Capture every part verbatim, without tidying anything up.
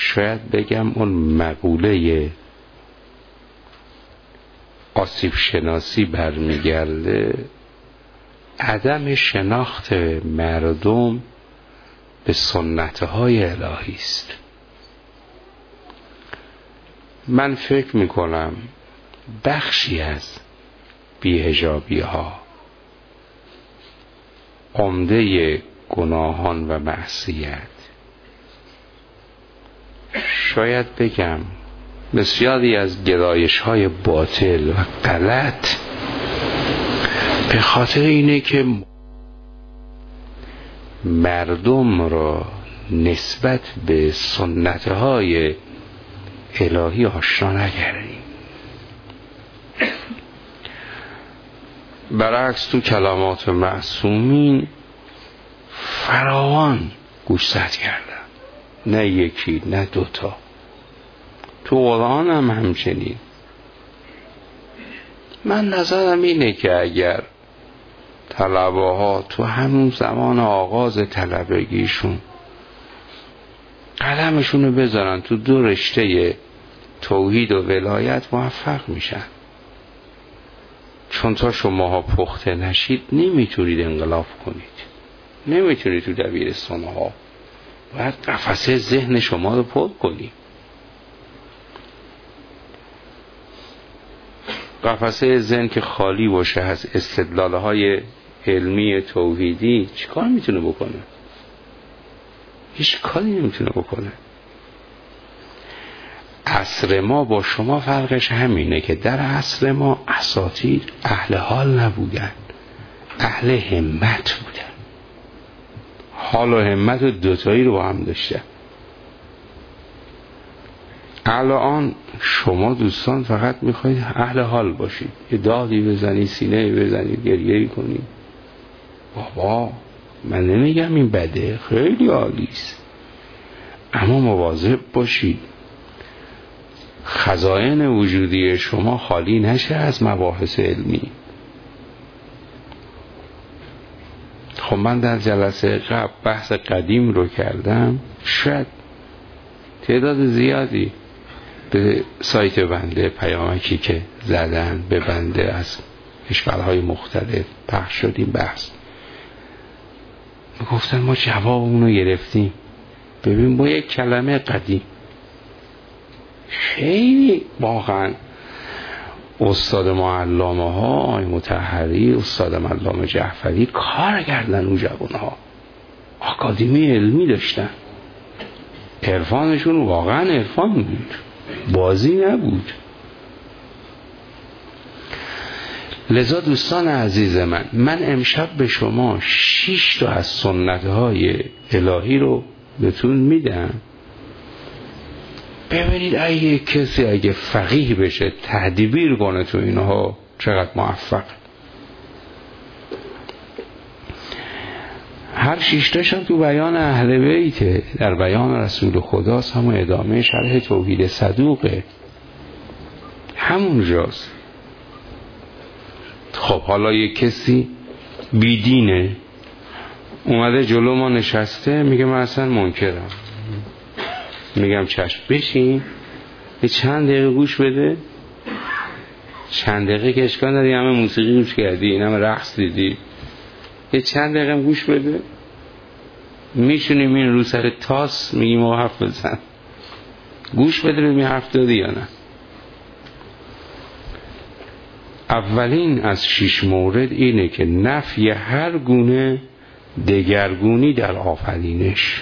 شاید بگم اون مقوله آسیب شناسی برمیگرده عدم شناخت مردم به سنتهای الهی است. من فکر میکنم بخشی از بی‌حجابی ها، عمده گناهان و معصیت، شاید بگم بسیاری از گرایش های باطل و غلط به خاطر اینه که مردم را نسبت به سنتهای الهی آشنا نکردیم. برعکس تو کلمات معصومین فراوان گوشزد کردن، نه یکی نه دوتا. تو قرآن هم همچنین. من نظرم اینه که اگر طلبه ها تو همون زمان آغاز طلبگیشون قلمشون رو بذارن تو دو رشته توحید و ولایت، موفق میشن. چون تا شماها پخته نشید نمیتونید انقلاب کنید، نمیتونید تو دبیرستان ها باید قفسه ذهن شما رو پر کنید. قفسه ذهن که خالی باشه از استدلال های علمی توحیدی چیکار میتونه بکنه؟ هیچ کاری نمیتونه بکنه. عصر ما با شما فرقش همینه که در عصر ما اساتید اهل حال نبودن، اهل همت بودن. حال و همت و دوتایی رو با هم داشتن. الان شما دوستان فقط میخواید اهل حال باشید، یه دادی بزنید، سینه بزنید، گریه کنید. بابا من نمیگم این بده، خیلی عالیست، اما مواظب باشید خزائن وجودی شما خالی نشه از مباحث علمی. خب من در جلسه قبل بحث قدیم رو کردم، شاید تعداد زیادی به سایت بنده پیامکی که زدن به بنده از کشورهای مختلف پخش شدیم بحث گفتن ما جوابمون رو گرفتیم. ببین با یک کلمه قدیم خیلی واقعا استاد ما علامه ها، آقای مطهری، استاد علامه جعفری کار کردن. اون جوان ها آکادمی علمی داشتن، عرفانشون واقعا عرفان بود، بازی نبود. لذا دوستان عزیز من، من امشب به شما شش تا از سنت‌های الهی رو بهتون میدم. ببینید اگه کسی اگه فقیه بشه تدبیر کنه تو اینها چقدر موفق. هر شش هم تو بیان اهل بیته، در بیان رسول خداست، همون ادامه شرح توحید صدوقه، همون جاست. خب حالا یک کسی بیدینه اومده جلو ما نشسته میگه من اصلا منکرم، میگم چشم بشین یه چند دقیقه گوش بده. چند دقیقه که اشکال نداری، همه موسیقی گوش کردی، همه رقص دیدی، یه چند دقیقه گوش بده. میشونیم این رو سر تاس میگیم او حرف بزن، گوش بده ببین حرف دادی یا نه. اولین از شش مورد اینه که نفی هر گونه دگرگونی در آفرینش.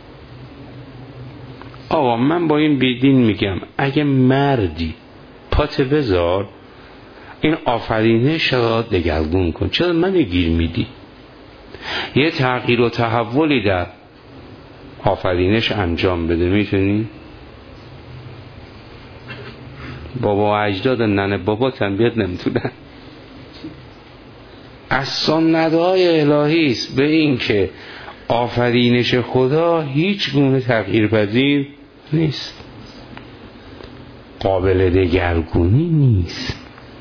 آقا من با این بیدین میگم اگه مردی پات بذار این آفرینش را دگرگون کن، چرا من گیر میدی؟ یه تغییر و تحولی در آفرینش انجام بده، میتونی؟ بابا و اجداد ننه بابا تنبیت نمیتونن. از سنت‌های الهی است به این که آفرینش خدا هیچ گونه تغییر پذیر نیست، قابل دگرگونی نیست.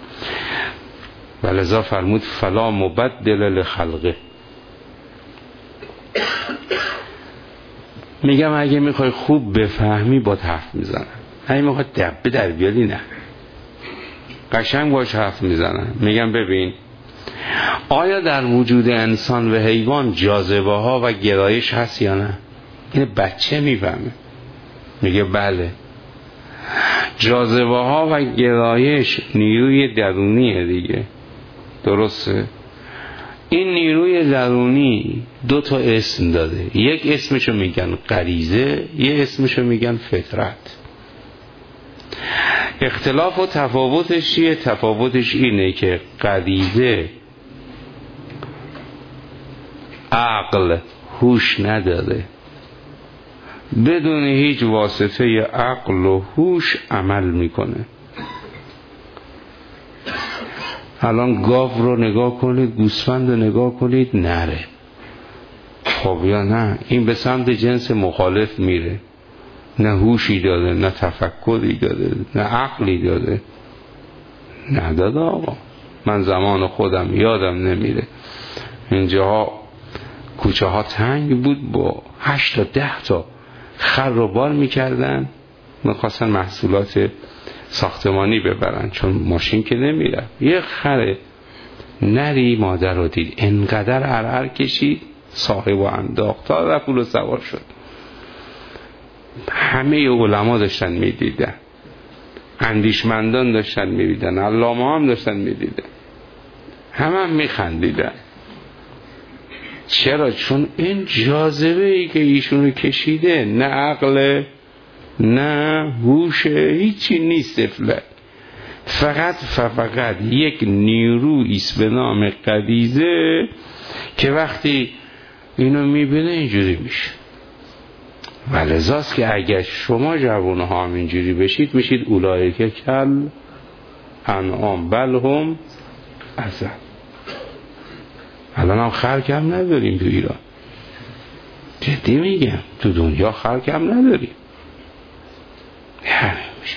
ولذا فرمود فلا مبدل لخلقه. میگم اگه میخوای خوب بفهمی با حرف میزنم، اگه میخوای دبه در بیاری نه، قشنگ باش حرف میزنم. میگم ببین آیا در وجود انسان و حیوان جاذبه ها و گرایش هست یا نه؟ این بچه میفهمه. میگه بله. جاذبه ها و گرایش نیروی درونیه دیگه، درسته؟ این نیروی درونی دو تا اسم داده، یک اسمشو میگن غریزه، یک اسمشو میگن فطرت. اختلاف و تفاوتش چیه؟ تفاوتش اینه که غریزه عقل هوش نداره، بدون هیچ واسطه عقل و هوش عمل میکنه. الان گاو رو نگاه کنید، گوسفند رو نگاه کنید، نره. خب یا نه؟ این به سمت جنس مخالف میره، نه هوشی داده، نه تفکری داده، نه عقلی داده، نداده. آقا من زمان خودم یادم نمیره اینجاها کوچه ها تنگ بود، با هشت تا ده تا خر رو بار میکردن، میخواستن محصولات ساختمانی ببرن چون ماشین که نمیره. یه خر نری مادر رو دید، انقدر عرعر کشید، صاحب و انداخت تا رفت و سوار شد. همه علما داشتن میدیدن، اندیشمندان داشتن میدیدن، علامه هم داشتن میدیدن، همه هم میخندیدن. چرا؟ چون این جاذبه ای که ایشونو کشیده نه عقل نه هوش، هیچی نیست، افلت فقط فقط یک نیرویی است به نام غریزه که وقتی اینو میبینه اینجوری میشه. و لذاست که اگر شما جوانه ها هم اینجوری بشید، میشید اولایک کل انعام بل هم اضل. الان هم خر کم نداریم تو ایران، جدی میگم، تو دنیا خر کم نداریم. همین میشه.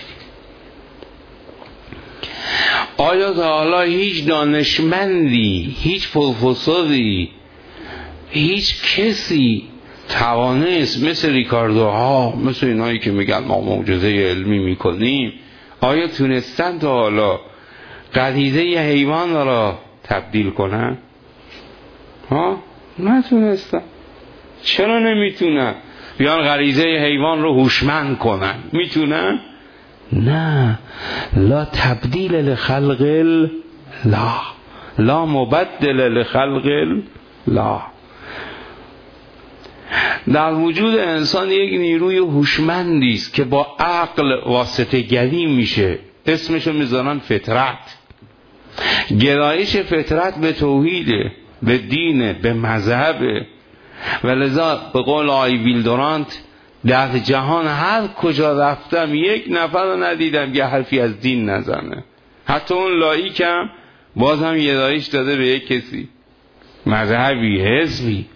آیا تا حالا هیچ دانشمندی، هیچ پروفسوری، هیچ کسی توانست مثل ریکاردوها، مثل اینایی که میگن ما معجزه علمی میکنیم، آیا تونستن تا حالا غریزه حیوان را تبدیل کنن؟ ها؟ نتونستن. چرا نمیتونن؟ بیان غریزه حیوان رو هوشمند کنن، میتونن؟ نه. لا تبدیل لخلق الله، لا مبدل لخلق الله. در وجود انسان یک نیروی هوشمندی است که با عقل واسطه گری میشه، اسمشو میذارن فطرت. گرایش فطرت به توحیده، به دینه، به مذهبه. و لذا به قول آی ویلدورانت، در جهان هر کجا رفتم یک نفر رو ندیدم که حرفی از دین نزنه. حتی اون لایکم باز هم گرایش داده به یک کسی، مذهبی، حزبی.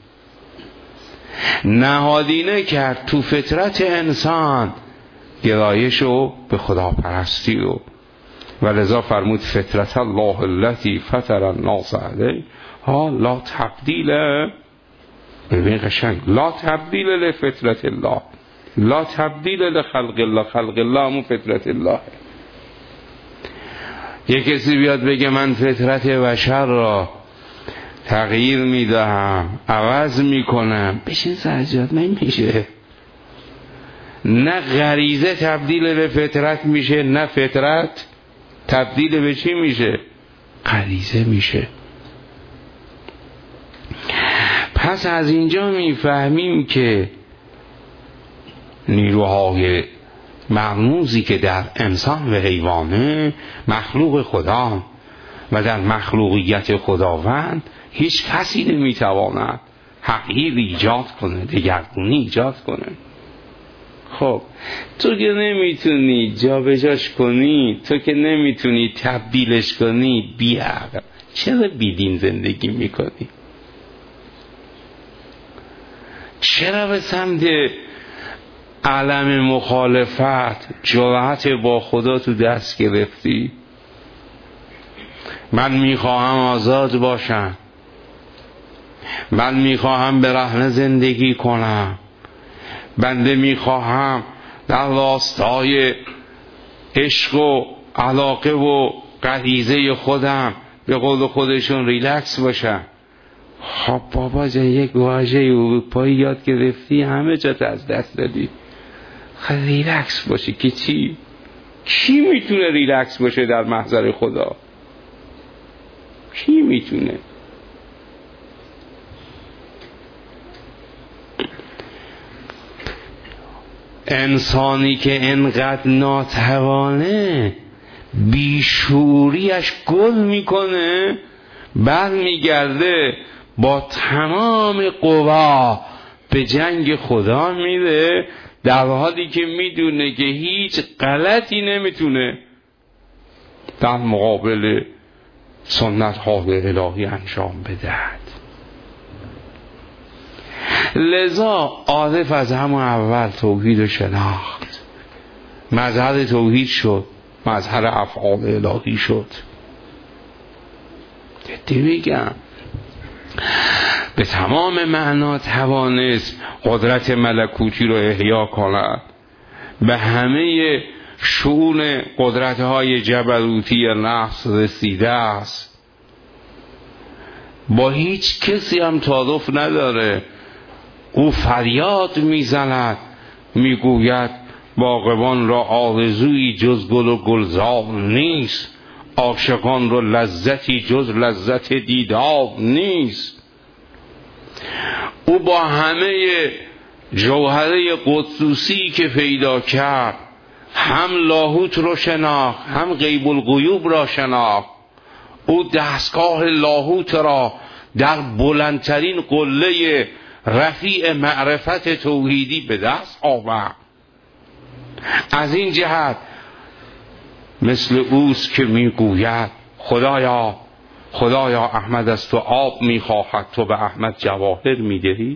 نهادینه کرد تو فطرت انسان گرایشو به خداپرستی رو. و لذا فرمود فطرت الله التي فطر الناس علیها ها لا تبدیل. ببین قشنگ، لا تبدیل لفطرت الله، لا تبدیل لخلق الله. خلق الله همون فطرت الله. یک کسی بیاد بگه من فطرت بشر را تغییر میدهم، عوض میکنم، بشین سجاد، نمیشه. نه غریزه تبدیل به فطرت میشه، نه فطرت تبدیل به چی میشه؟ غریزه میشه. پس از اینجا میفهمیم که نیروهای مرموزی که در انسان و حیوانه مخلوق خدا و در مخلوقیت خداوند هیچ کسی نمیتواند تغییر ایجاد کنه، دگرگونی ایجاد کنه. خب تو که نمیتونی جابجاش کنی، تو که نمیتونی تبدیلش کنی، بی‌عقل، چرا بیدین زندگی میکنی؟ چرا به سمت علم مخالفت جرأت با خدا تو دست گرفتی؟ من میخواهم آزاد باشم، من میخواهم برهنه زندگی کنم، بنده میخواهم در راستای عشق و علاقه و غریزه خودم به قول خودشون ریلکس باشم. خب بابا جان یک واژه اروپایی یاد گرفتی همه جات از دست دادی. خب ریلکس باشی که چی؟ کی میتونه ریلکس باشه در محضر خدا؟ کی میتونه؟ انسانی که انقدر ناتوانه بیشوریش گل میکنه، بعد میگرده با تمام قوا به جنگ خدا میره، در حالی که میدونه که هیچ غلطی نمیتونه در مقابل سنت های الهی انجام بدهد. لذا عارف از همون اول توحید شناخت، مظهر توحید شد، مظهر افعال الهی شد. جدی میگم به تمام معنا توانست قدرت ملکوتی رو احیا کند، به همه شؤون قدرت‌های جبروتی نفس رسیده است، با هیچ کسی هم تعارف نداره. او فریاد میزند، میگوید باغبان را آرزویی جز گل و گلزار نیست، عاشقان را لذتی جز لذت دیدار نیست. او با همه جوهره قدوسی که پیدا کرد، هم لاهوت رو شناخت، هم غیب الغیوب را شناخت. او دستگاه لاهوت را در بلندترین قله رفیع معرفت توحیدی به دست آورد. از این جهت مثل اوست که میگوید خدایا خدایا احمد از تو آب میخواهد، تو به احمد جواهر میدهی.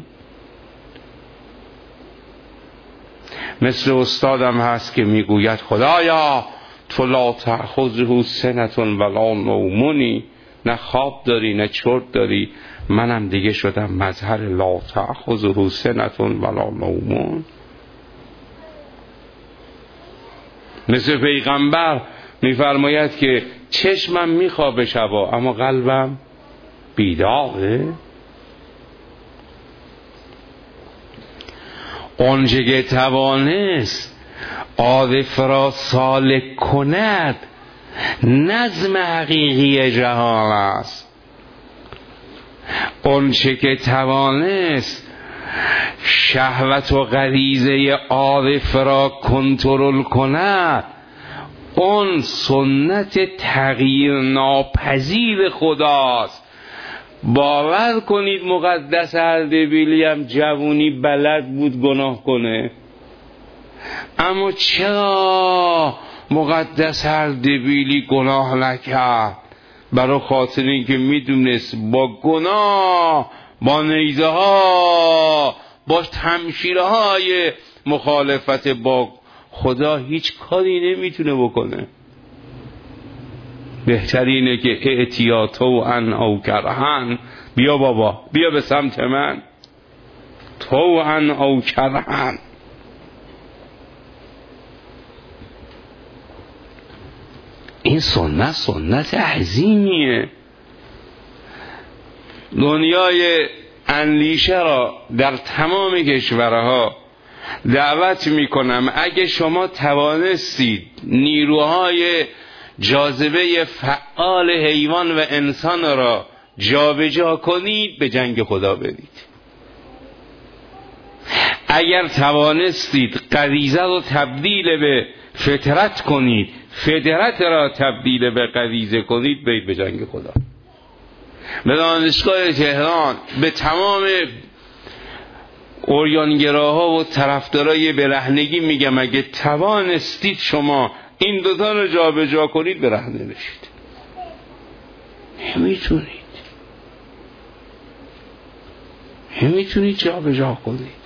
مثل استادم هست که میگوید خدایا تو لا تأخذه سنة ولا نوم، نه خواب داری نه چرت داری، منم دیگه شدم مظهر لا تأخذه سنة ولا نوم. مثل پیغمبر میفرماید که چشمم میخوابه شبا اما قلبم بیداره. اونچه که توانست عارف را سالک کند نظم حقیقی جهان است. اونچه که توانست شهوت و غریزه عارف را کنترل کند اون سنت تغییر ناپذیر خداست. باور کنید مقدس اردبیلی هم جوونی بلد بود گناه کنه، اما چرا مقدس اردبیلی گناه نکرد؟ برای خاطر اینکه میدونست با گناه، با نیزه ها، با تمشیره های مخالفت با خدا هیچ کاری نمیتونه بکنه. بهترینه که اعتیاتو ان او کرهن، بیا بابا بیا به سمت من، تو ان او کرهن. این سنت سنت عظیمیه. دنیای اندیشه را در تمام کشورها دعوت میکنم اگه شما توانستید نیروهای جاذبه فعال حیوان و انسان را جابجا کنید به جنگ خدا برید. اگر توانستید غریزه رو تبدیل به فطرت کنید، فطرت را تبدیل به غریزه کنید، برید به جنگ خدا. به دانشگاه تهران به تمام اوریانگراها و طرفدارای برهنگی میگم اگه توانستید شما این دوتا رو جا به جا کنید برهنه بشید. نمیتونید نمیتونید جا به جا کنید.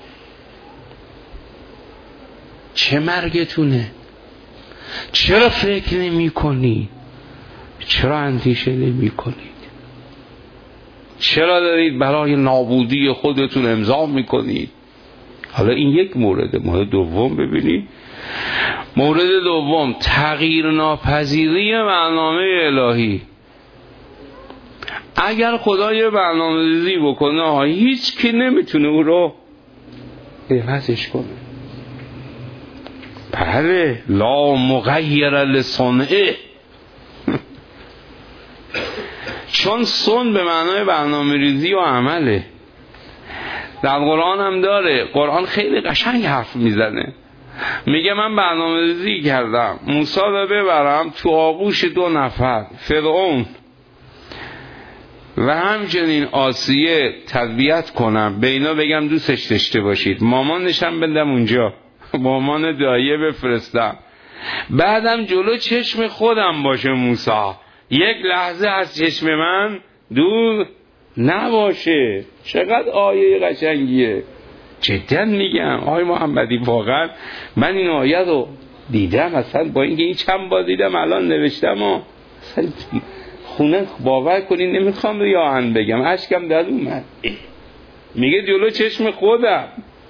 چه مرگتونه؟ چرا فکر نمی کنید؟ چرا اندیشه نمی کنید؟ چرا دارید برای نابودی خودتون امضا میکنید؟ حالا این یک مورد. مورد دوم ببینید، مورد دوم تغییر ناپذیری برنامه الهی. اگر خدا یه برنامه‌ریزی بکنه هیچ کی نمیتونه او رو عوضش کنه. بله، لا مغیر لصنعه. چون سن به معنای برنامه‌ریزی و عمله. در قرآن هم داره. قرآن خیلی قشنگ حرف میزنه، میگه من برنامه‌ریزی کردم موسی رو ببرم تو آغوش دو نفر، فرعون و همچنین آسیه، تربیت کنم، به اینا بگم دوستش داشته باشید، مامانشم بدم اونجا، مامان دایه بفرستم، بعدم جلو چشم خودم باشه موسی، یک لحظه از چشم من دور نباشه. چقدر آیه قشنگیه. جدا میگم آقای محمدی، واقعا من این آیه رو دیدم، اصلا با اینکه این چند بار دیدم الان نوشتم و اصلا خونه باور کنین نمیخوام ریاحن بگم، اشکم در اومد. میگه جلو چشم خودم.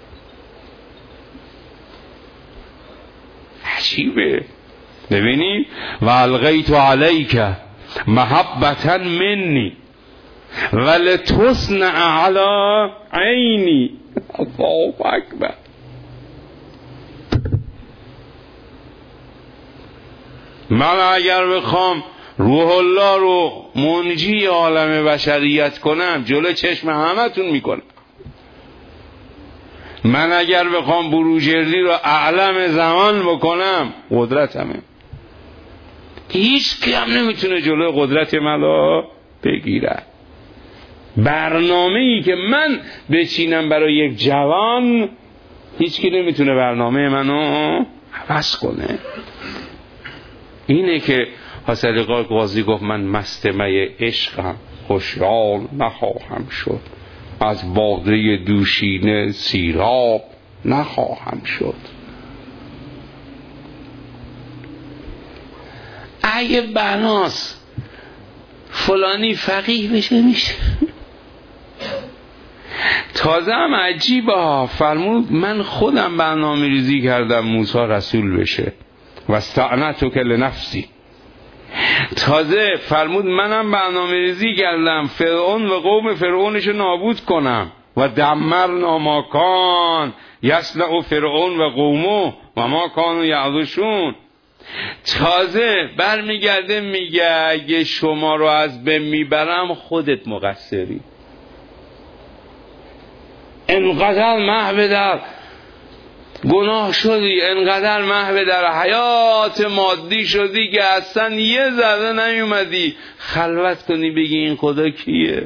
عجیبه. ببینید و القیت علیک محبتا منی ولتصنع علی عینی. الله اکبر. من اگر بخوام روح الله رو منجی عالم بشریت کنم جلو چشم همتون میکنم. من اگر بخوام بروجردی رو اعلم زمان بکنم قدرتمه. هیچ کی هم نمیتونه جلو قدرت من رو بگیره. برنامه ای که من بچینم برای یک جوان هیچ کی نمیتونه برنامه منو عوض کنه. اینه که حسن قاضی گفت من مستمع عشقم خوشحال نخواهم شد، از باده دوشینه سیراب نخواهم شد. اگه بناس فلانی فقیه بشه میشه. تازه هم عجیبه، فرمود من خودم برنامه ریزی کردم موسی رسول بشه و استعنتک لنفسی. تازه فرمود منم برنامه ریزی کردم فرعون و قوم فرعونشو نابود کنم و دمرنا ما کان یصنع فرعون و قومه و ما کانوا یعرشون. تازه برمیگرده میگه اگه شما رو از بین میبرم خودت مقصری. انقدر محو در گناه شدی، انقدر محو در حیات مادی شدی که اصلا یه ذره نیومدی خلوت کنی بگی این خدا کیه.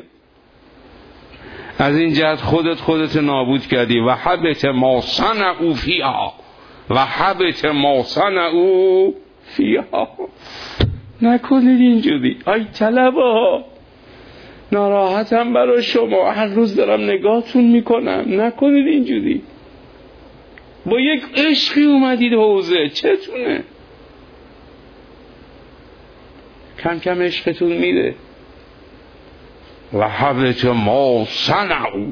از این جهت خودت خودت نابود کردی. و حبط ما صنعوا فیها و حبط ما صنعوا فیها. نکنید اینجوری. آی طلبه ناراحتم برای شما، هر روز دارم نگاهتون میکنم، نکنید اینجوری. با یک عشقی اومدید حوزه، چتونه؟ کم کم عشقتون میره. و حبط ما صنعوا.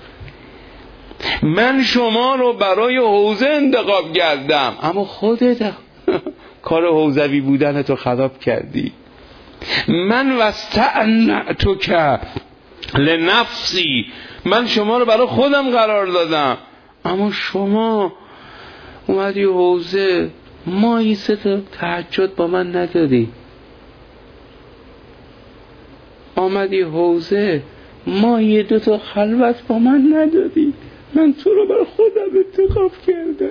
من شما رو برای حوزه انتخاب کردم اما خودت کار حوزوی بودن تو خراب کردی. من واستعنتک لنفسی، من شما رو برای خودم قرار دادم اما شما اومدی حوزه ماهی سه تا تهجد با من ندادی، آمدی حوزه ماهی دو تا خلوت با من ندادی. من تو رو برای خودم انتخاب کردم.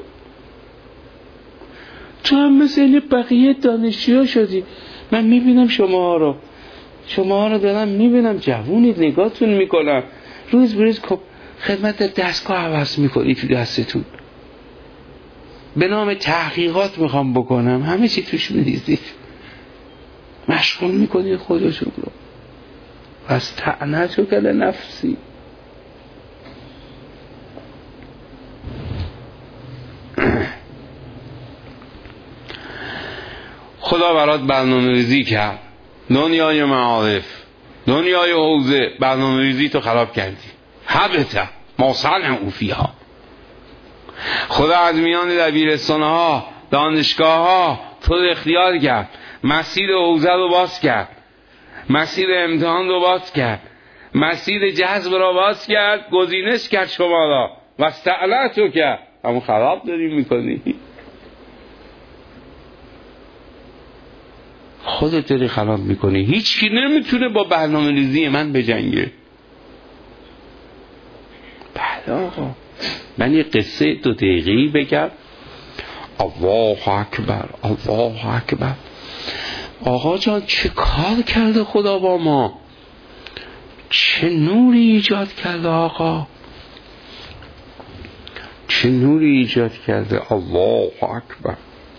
تو هم مثل این بقیه دانشجوها شدی. من میبینم شما رو شما رو دارم میبینم جوونید، نگاهتون میکنم، روز بروز خدمت دستگاه عوض میکنی تو دستتون، به نام تحقیقات میخوام بکنم، همه چی توش میریزید، مشغول میکنی خودشون رو. از تعنتک لنفسی. خدا برات برنامه ریزی کرد، دنیای معارف، دنیای حوزه، برنامه ریزی تو خراب کردی. حبت ما صنعوا فیها. خدا از میان دبیرستان‌ها، دانشگاه‌ها تو اختیار کرد، مسیر حوزه رو باز کرد، مسیر امتحان رو باز کرد، مسیر جذب رو باز کرد، گزینش کرد شما را و استعلاتو کرد، همون خراب داری میکنی. خودت داری خراب میکنی. هیچ کی نمیتونه با برنامه ریزی من بجنگه. بله آقا، من یه قصه دو دقیقه‌ای بگم. الله اکبر، الله اکبر. آقا جان چه کار کرده خدا با ما، چه نوری ایجاد کرده آقا، چه نوری ایجاد کرده. الله اکبر،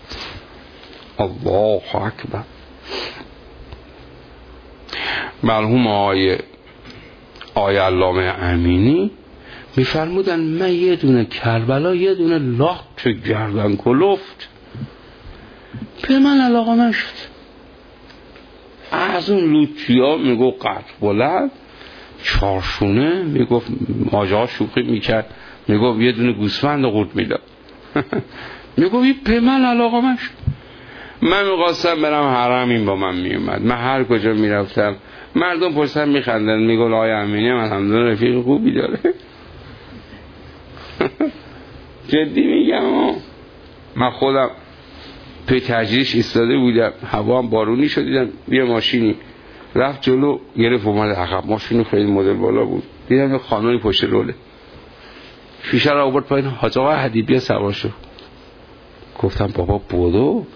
الله اکبر. مرحوم آقای آقای علامه امینی میفرمودن من یه دونه کربلا یه دونه لاک گردن کلفت به من علاقه من شد. از اون لوچیا میگو قد بلند چارشونه، میگفت آجا شوخی میکرد، میگفت یه دونه گوسفند قورت میداد. میگفت به من علاقه من شد. من میخواستم برم حرم، این با من میومد. من هر کجا میرفتم مردم پشتم میخندن، میگن آقای امینی من الحمدلله رفیق خوبی داره. جدی میگم. من خودم پی تجریش ایستاده بودم، هوا هم بارونی شد، دیدم یه ماشینی رفت جلو گرفت اومد عقب. ماشینو خیلی مدل بالا بود، دیدم یه خانومی پشت روله، شیشه رو آورد پایین. حاج آقا حدیبی سوار شد. گفتم بابا بودو.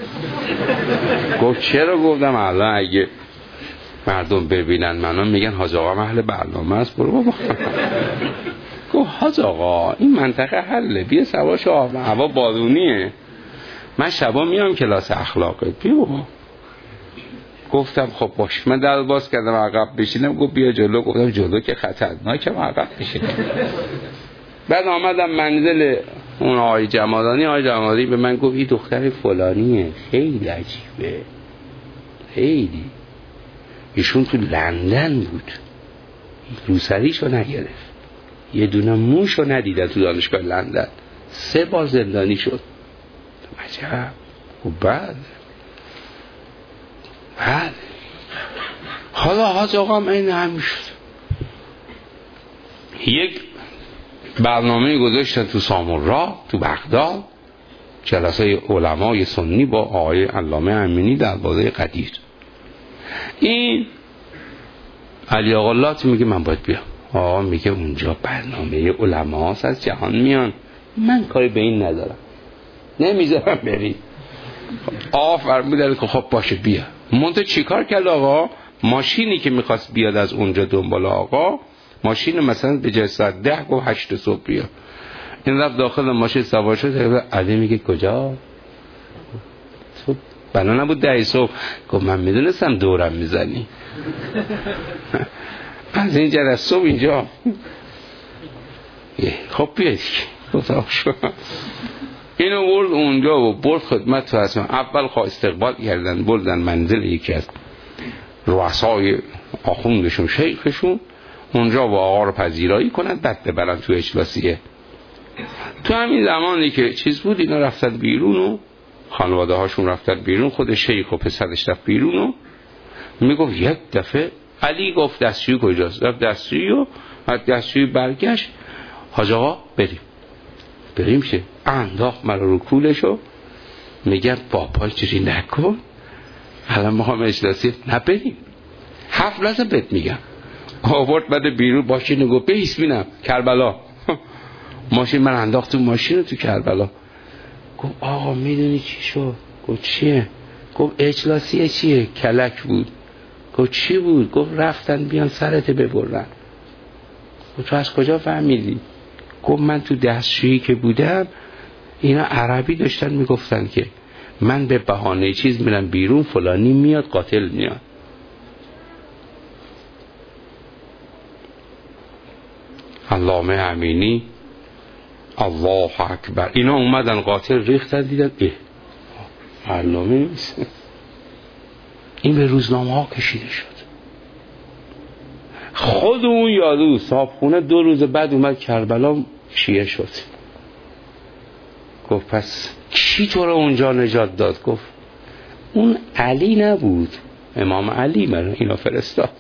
گفت چرا؟ گفتم الان اگه مردم ببینن منو میگن حاج آقا اهل برنامه است، برو بابا. گفت حاج آقا این منطقه حله، بیا سوار شو، هوا بارونیه، من شبا میام کلاس اخلاقت، بیا بابا. گفتم خب باش. من در باز کردم عقب بشینم. گفت بیا جلو. گفتم جلو که خطرناکه، من عقب بشینم. بعد آمدم منزل اون آقای جمالانی. آقای جمالانی به من گفت این دختر فلانیه، خیلی عجیبه، خیلی. ایشون تو لندن بود، روسریشو نگرفت، یه دونه موشو ندیدن تو دانشگاه لندن، سه بار زندانی شد. عجب. و بعد بعد حالا حاج آقام این هم شد. یک برنامه گذاشتن تو سامورا تو بغداد، جلسه علمای سنی با آقای علامه امینی در بازه قدیر. این علی آقا لات میگه من باید بیام. آقا میگه اونجا برنامه علماست از جهان میان، من کاری به این ندارم، نمیذارم بری. آقا فرمودن که خب باشه بیا. منتها چیکار کرد آقا؟ ماشینی که میخواست بیاد از اونجا دنبال آقا، ماشین مثلا به جای ساعت ده گفت هشت صبح بیا. این رفت داخل ماشین سوار شد. علی میگه کجا؟ تو بنا نبود ده صبح؟ گفت من میدونستم دورم میزنی. از این جد از صبح اینجا. خب بیاد. اینو برد اونجا و برد خدمت رسما. اول خواه استقبال کردن، بردن منزل یکی از رؤسای آخوندشون، شیخشون، اونجا با آقا رو پذیرایی کنن، بعد ببرن تو اجلاسیه. تو همین زمانی که چیز بود اینا رفتن بیرون و خانواده هاشون رفتن بیرون، خود شیخ و پسرش رفت بیرون و میگفت یک دفعه علی گفت دستشویی کجاست؟ رفت دستشویی و از دستشویی برگشت. حاج آقا بریم. بریم شه انداخت مرا رو کولشو. میگن بابا چیزی نکن، الان ما هم اجلاسی نبریم. هفت لحظه بهت میگم. آورد بعد بیرون ماشین گفت بیس بینم کربلا. ماشین من انداخت تو ماشین تو کربلا. گفت آقا میدونی چی شد؟ گفت چیه؟ گفت اجلاسیه چیه؟ کلک بود. گفت چی بود؟ گفت رفتن بیان سرت ببرن. گفت تو از کجا فهمیدی؟ گفت من تو دستشویی که بودم اینا عربی داشتن میگفتن که من به بهانه چیز میرم بیرون، فلانی میاد، قاتل میاد. علامه امینی الله اکبر. اینا اومدن قاتل ریختن، دیدن اه علامه نیست. این به روزنامه ها کشیده شد. خود اون یارو صاحبخونه دو روز بعد اومد کربلا شیعه شد. گفت پس کی تو رو اونجا نجات داد؟ گفت اون علی نبود، امام علی من اینو فرستاد.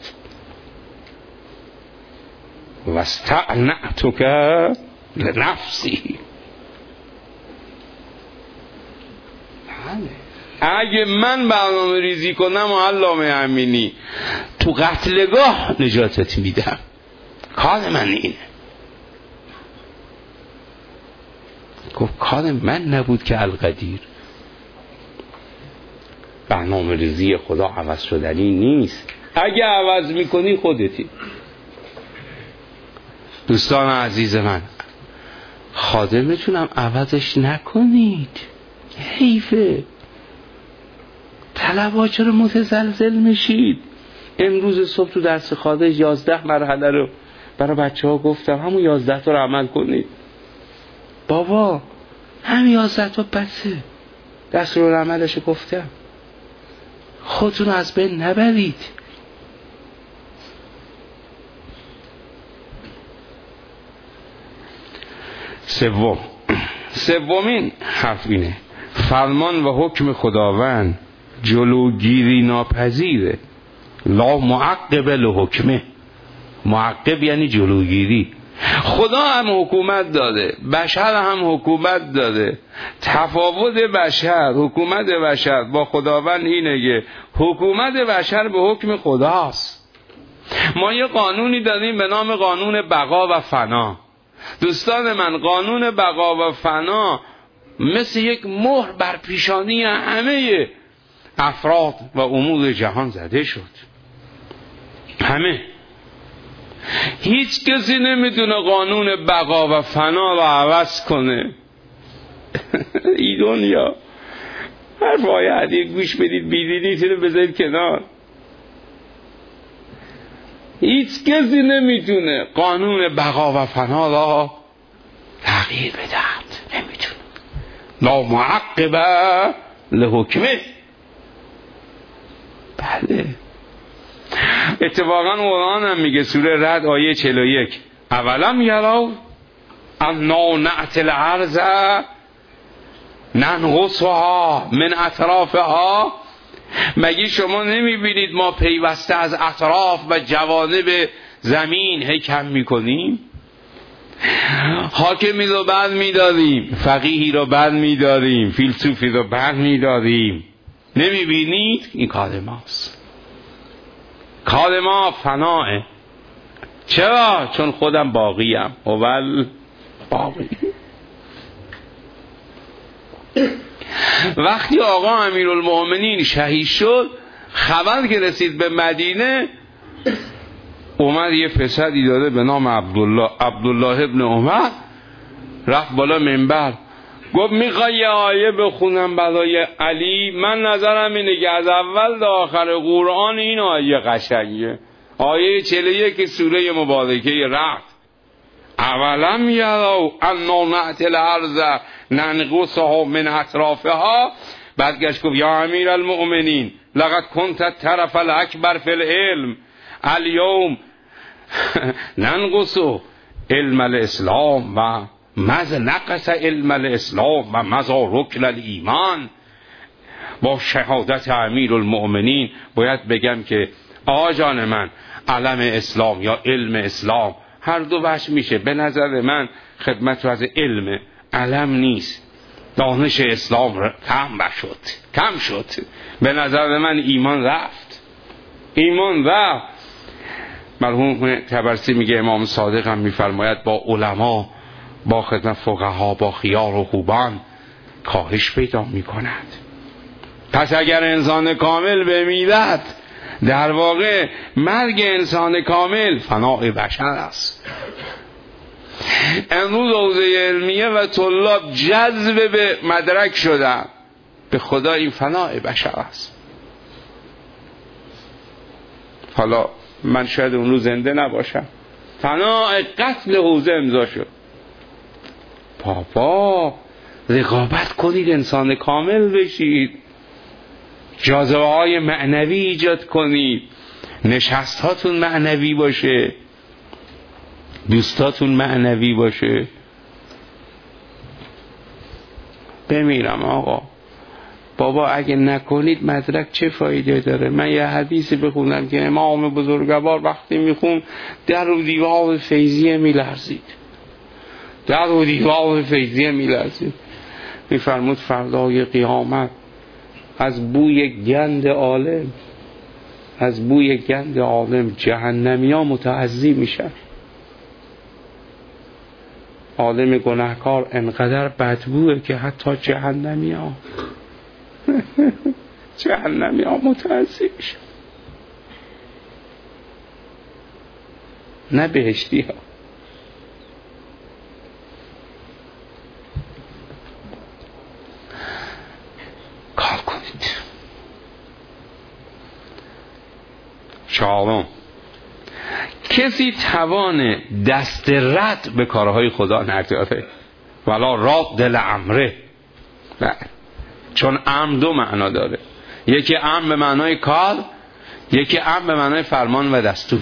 واستعنتک لنفسی. اگه من برنامه ریزی کنم و علامه امینی تو قتلگاه نجاتت میدم، کار من اینه. گفت کار من نبود که القدیر. برنامه ریزی خدا عوض شدنی نیست، اگه عوض میکنی خودتی. دوستان عزیز من، خادمتونم عوضش نکنید، حیفه. طلبا چرا متزلزل میشید؟ امروز صبح تو درس خادم یازده مرحله رو برای بچه ها گفتم، همون یازده تا رو عمل کنید. بابا همین یازده تا بسه، دستورالعملش رو گفتم، خودتون از بین نبرید. سوم سومین حرف اینه: فرمان و حکم خداوند جلوگیری ناپذیره، لا معقب لحکمه. معقب یعنی جلوگیری. خدا هم حکومت داده، بشر هم حکومت داده. تفاوت بشر، حکومت بشر با خداوند اینه که حکومت بشر به حکم خداست. ما یه قانونی داریم به نام قانون بقا و فنا. دوستان من، قانون بقا و فنا مثل یک مهر بر پیشانی همه افراد و امور جهان زده شد. همه، هیچ کسی نمیتونه قانون بقا و فنا رو عوض کنه. ای دنیا، حرف های حدیث گوش بدید، بیدینیت رو بذارید کنار. هیچ کسی نمیتونه قانون بقا و فنا را تغییر بدهد، نمیتونه. لا معقب لحکمه. بله، اتفاقا قرآن هم میگه، سوره رعد آیه چهل و یک: اولم یراو انا نأتی الارض ننقصها من اطرافها. مگه شما نمیبینید ما پیوسته از اطراف و جوانب زمین هی کم میکنیم؟ حاکمی رو بر میداریم، فقیهی رو بر میداریم، فیلسوفی رو بر میداریم. نمیبینید؟ این کار ماست. کار ما فناه. چرا؟ چون خودم باقیم. اول باقی. وقتی آقا امیرالمؤمنین شهید شد، خبر که رسید به مدینه، اومد یه پسری داره به نام عبدالله عبدالله ابن عمر، رفت بالا منبر، گفت میخوای یه آیه بخونم برای علی؟ من نظرم اینه که از اول تا آخر قرآن این آیه قشنگه. آیه چهل و یک سوره مبارکه رعد: اولم یروا انا نأتی الارض ننقصها من اطرافها. بعد گشت گفت یا امیر المؤمنین لقد کنت الطرف الاکبر فی العلم الیوم ننقص علم الاسلام و مز نقص علم الاسلام و مزا رکن الایمان. با شهادت امیر المؤمنین باید بگم که آقا جان من، علم اسلام یا علم اسلام هر دو وجه میشه. به نظر من خدمت رو از علم، علم نیست. دانش اسلام کم شد کم شد به نظر من ایمان رفت ایمان رفت. مرحوم طبرسی میگه امام صادق هم میفرماید با علما، با خدمت فقها، با خیار و خوبان کاهش پیدا میکند. پس اگر انسان کامل بمیرد، در واقع مرگ انسان کامل فنای بشر است. امروز حوزه علمیه و طلاب جذب به مدرک شدن، به خدا این فنای بشر است. حالا من شاید اون روز زنده نباشم، فنای قتل حوزه امضا شد. بابا رقابت کنید، انسان کامل بشید، جاذبه های معنوی ایجاد کنید، نشست هاتون معنوی باشه، دوستاتون معنوی باشه. بمیرم آقا. بابا اگه نکنید مدرک چه فایده داره؟ من یه حدیثی بخونم که امام بزرگوار وقتی میخون در و دیوار فیضیه میلرزید، در و دیوار فیضیه میلرزید. میفرمود فردای قیامت از بوی گند عالم، از بوی گند عالم جهنمی ها متعذی میشن. عالم گناهکار انقدر بدبوه که حتی جهنمی ها جهنمی ها متعذی میشن، نه بهشتی ها. کار کنید. چهارم، کسی توان دست رد به کارهای خدا نداره، ولا راد لامره. چون امر دو معنا داره، یکی امر به معنای کار، یکی امر به معنای فرمان و دستور.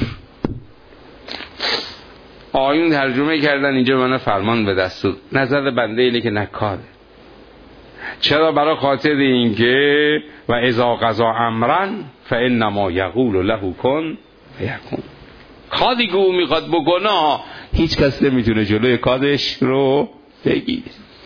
آیون ترجمه کردن اینجا به معنای فرمان و دستور، نظر بنده اینه که نکاره. چرا؟ برای خاطر اینکه و اذا قضا امرا فانما یقول له کن فیکون. کاری که او میخواد بکنه هیچ کس نمیتونه جلوی کارش رو بگیره.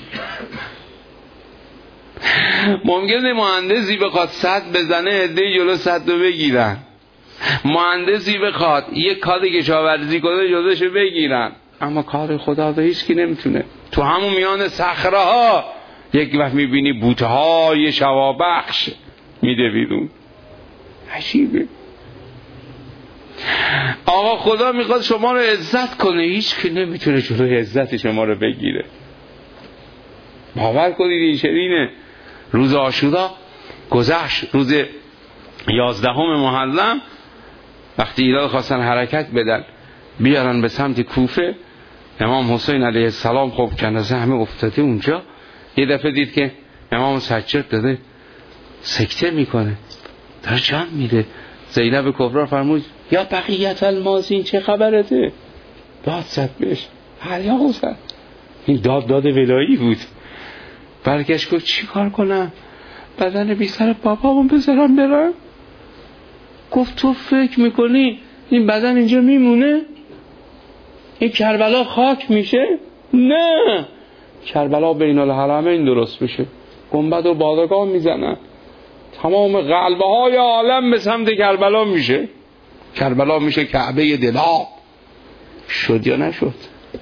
ممکنه مهندسی بخواد سد بزنه عده جلو سد رو بگیرن، مهندسی بخواد یک کار کشاورزی کنه جلوشو بگیرن، اما کار خدا رو هیچ کی نمیتونه. تو همون میان صخره ها یک وقت میبینی بوته های شوابخش میده بیرون. عجیبه. آقا خدا میخواد شما رو عزت کنه، هیچ کی نمیتونه جلوی عزت شما رو بگیره. باور کنید این شرینه. روز عاشورا گذشت، روز یازدهم محرم، وقتی ایران خواستن حرکت بدن بیارن به سمت کوفه، امام حسین علیه السلام خب جنازه همه افتاده اونجا، یه دفعه دید که امام سجاد داده سکته میکنه، داره جان میره. زینب کبرا فرمود یا بقیت المازین چه خبرته؟ داد زد بهش، هریاق زد. این داد داد ولایی بود. برگشت گفت چی کار کنم؟ بدن بی سر بابامون بذارم برم؟ گفت تو فکر میکنی این بدن اینجا میمونه؟ این کربلا خاک میشه؟ نه، کربلا بین الحرمین درست میشه، گنبد و بادگاه میزنن، تمام قلبه های عالم به سمت کربلا میشه، کربلا میشه کعبه دلا. شد یا نشد؟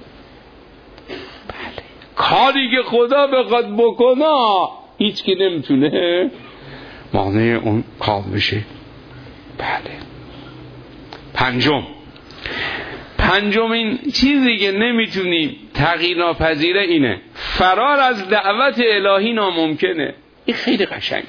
بله. کاری که خدا بخواد بکنه هیچ کی نمیتونه مانع اون کار بشه. بله. پنجم، پنجمین چیزی که نمیتونیم تغییر ناپذیره اینه فرار از دعوت الهی ناممکنه. این خیلی قشنگه.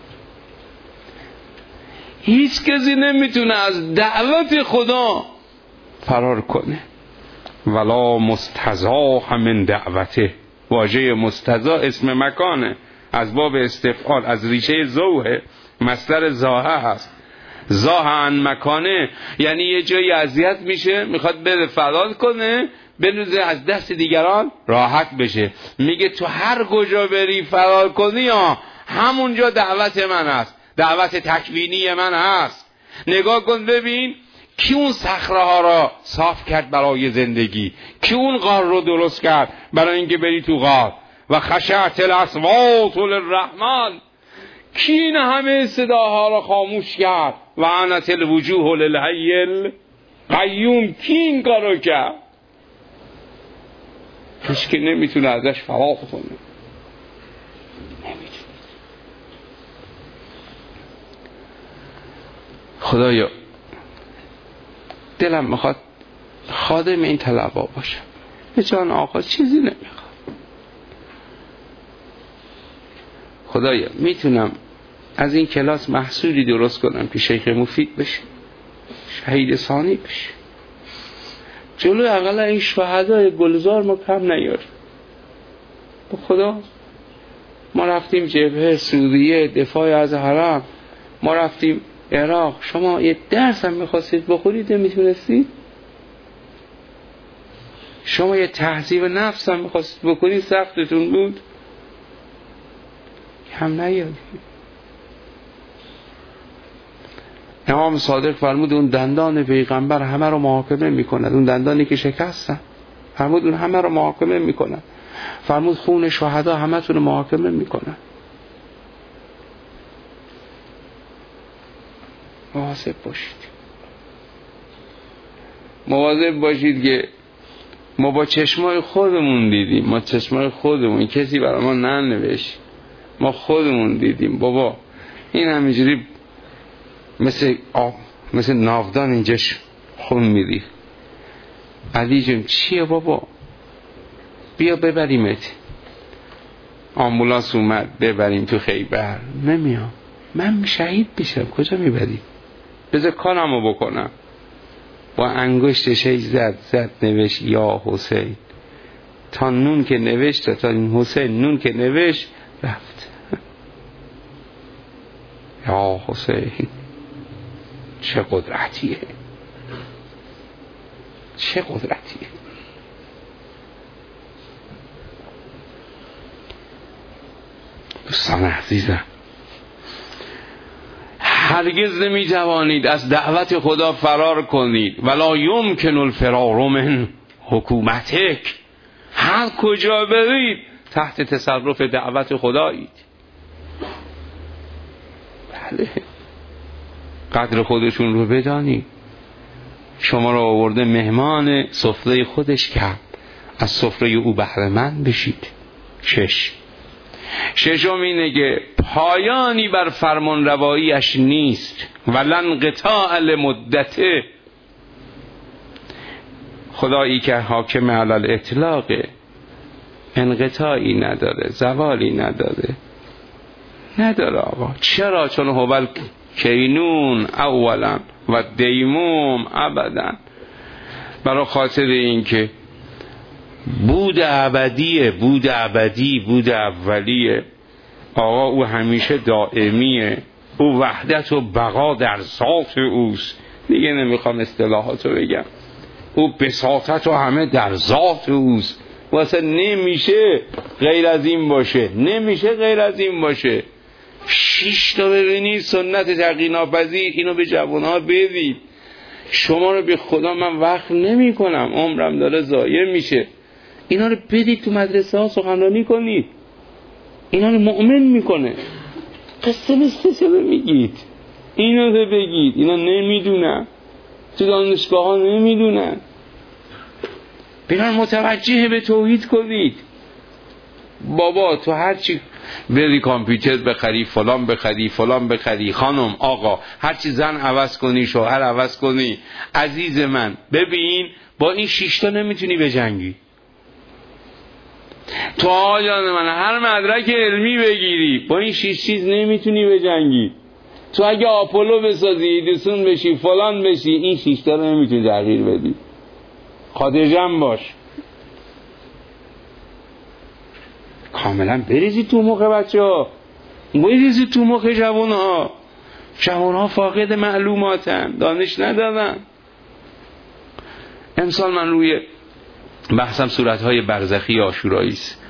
هیچ کسی نمیتونه از دعوت خدا فرار کنه. ولا مستضاع من دعوته. واژه مستضاع اسم مکانه، از باب استفعال، از ریشه زوه، مصدر زاهه هست. زاه عن مکانه یعنی یه جایی اذیت میشه، میخواد بره فرار کنه، بنوزه از دست دیگران راحت بشه. میگه تو هر کجا بری فرار کنی یا همونجا دعوت من هست، دعوت تکوینی من هست. نگاه کن ببین کی اون صخره ها را صاف کرد برای زندگی، کی اون غار رو درست کرد برای اینکه بری تو غار. و خشعت الاصوات للرحمن، کی این همه صداها را خاموش کرد؟ و عنت الوجوه للحی القیوم، کی این کارو کرد؟ هیچ که نمیتونه ازش فرار کنه. نمیتونه. خدایا دلم میخواد خادم این طلبا باشم، به جان آقا چیزی نمیخواد. خدایا میتونم از این کلاس محصولی درست کنم که شیخ مفید بشه، شهید ثانی بشه، جلو اقلا این شهدای گلزار ما کم نیار. به خدا ما رفتیم جبهه سوریه دفاع از حرم، ما رفتیم عراق، شما یه درس هم میخواستید بخورید نمیتونستید؟ شما یه تهذیب نفس هم میخواستید بکنید سختتون بود؟ هم نیاری. امام صادق فرمود اون دندان پیغمبر همه رو محاکمه میکند، اون دندانی که شکستن فرمود اون همه رو محاکمه میکنن. فرمود خون شهدا همه تون رو محاکمه میکنن. مواظب باشید، مواظب باشید که ما با چشمای خودمون دیدیم، ما چشمای خودمون، کسی برای ما ننوشت، ما خودمون دیدیم. بابا این همینجوری مثل آب، مثل ناودان اینجاش خون میری. علی جون چیه بابا؟ بیا ببریمت. آمبولانس اومد ببریم تو خیبر. نمیام، من شهید میشم. کجا میبری؟ بذار کارمو بکنم. با انگشتش زد زد نوشت یا حسین. تا نون که نوشت، تا این حسین نون که نوشت رفت. یا حسین چه قدرتیه، چه قدرتیه. دوستان عزیزم، هرگز نمی توانید از دعوت خدا فرار کنید. ولا یمکن الفرار من حکومتک. هر کجا برید تحت تصرف دعوت خدایید. بله، قدر خودشون رو بدانید. شما رو آورده مهمان سفره خودش کرد، از سفره او بهره مند بشید. شش ششم اینه که پایانی بر فرمان رواییش نیست. ولن قطاع لمدته. خدایی که حاکم علی الاطلاق انقطاعی نداره، زوالی نداره، نداره آقا. چرا؟ چون هو کینون اولا و دیموم ابدا. برای خاطر این که بود ابدیه، بود ابدی، بود اولیه. آقا او همیشه دائمیه. او وحدت و بقا در ذات اوست. دیگه نمیخوام اصطلاحاتو بگم. او بساطت و همه در ذات اوست. واسه نمیشه غیر از این باشه، نمیشه غیر از این باشه. شش تا ببینید سنت تغییر ناپذیر. اینو به جوانها بدید. شما رو به خدا من وقت نمی کنم، عمرم داره ضایع میشه. اینا رو بدید تو مدرسه ها سخنرانی کنید. اینا رو مؤمن میکنه. قصه نسته چرا میگید؟ اینا رو بگید. اینا نمیدونن، تو دانشگاه ها نمیدونن. بیان متوجه به توحید کنید. بابا تو هر چی بری کامپیوتر بخری، فلان بخری، فلان بخری، خانم آقا هر چی زن عوض کنی، شوهر عوض کنی، عزیز من ببین با این شیشتا نمیتونی بجنگی. تو آجان من هر مدرک علمی بگیری با این شیش چیز نمیتونی بجنگی. تو اگه آپولو بسازی، ایدیسون بشی، فلان بشی، این شیشتا رو نمیتونی تغییر بدی. خاطر جمع باش. کاملا بریزی تو مخ بچه ها، بریزی تو مخ جوان ها. جوان ها فاقد معلوماتن، دانش ندارن. امسال من روی بحثم صورت های برزخی عاشورایی است.